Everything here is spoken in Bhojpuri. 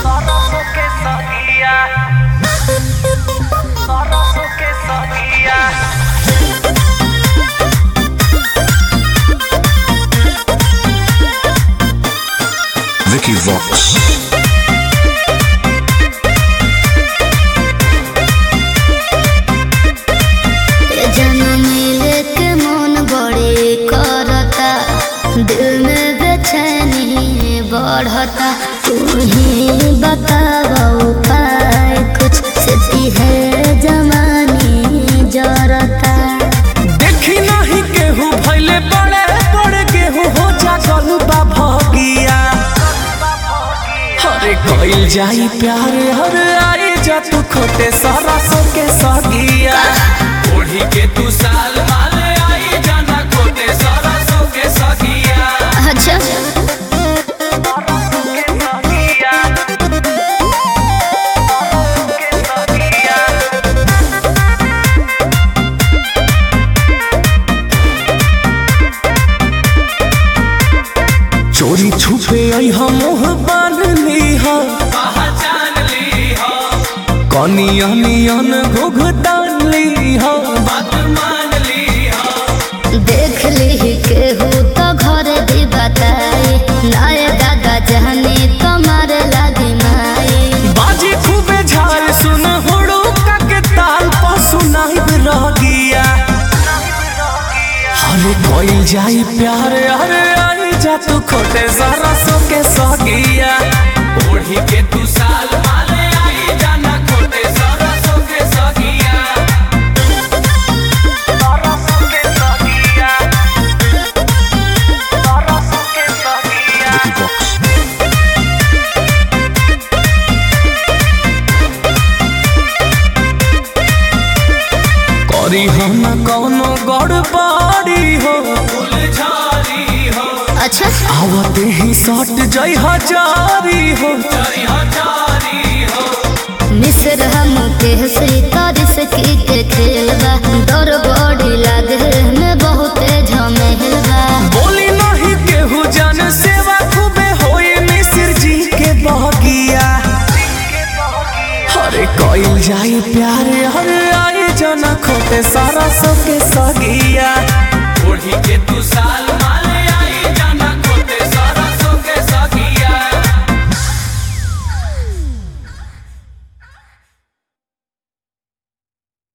Vicky Vox. दिल में बेचैनी बढ़ता तू ही बताओ उपाय कुछ सती है जवानी जरता देखी नहीं केहू भइले बड़े बड़े गेहूं हो जागल बा भगिया हरे कइल जाई प्यार हर आई जा तू खोटे सरसों के सगिया ओढ़ी के तू साल माले आई जाना खोटे सरसों के सगिया अच्छा चोरी छुपे आई हम मुँह बांध ली हो पहचान ली हो कनिया नियन घुघटान ली हो बात मान ली हो देख ली केहू तो घर भी बताई नाय दादा जहनी कमर लगी माई बाजी खूबे झाल सुन हुड़ू के ताल पर सुनाई रह गया हरे कोई जाई प्यार हरे आई जा तू खोटे सरसों के सगिया ओढ़ी के तू साल माले आई जाना खोटे सरसों के सगिया Vicky Vox. करी हम कौनो गड़बड़ी हो फुलझारी हो अच्छा आवते ही सट जई हजारी हो जई हजारी हो मिस्र हम के सितार से के खेलबा डर बड़ी लागे में बहुत झमेलबा बोली नहीं केहू जन सेवा खूबे होए मिस्र जी के बगिया हरे कइल जाई प्यार हरे आई जना खोटे सरसों के सगिया ओढ़ी के तू साल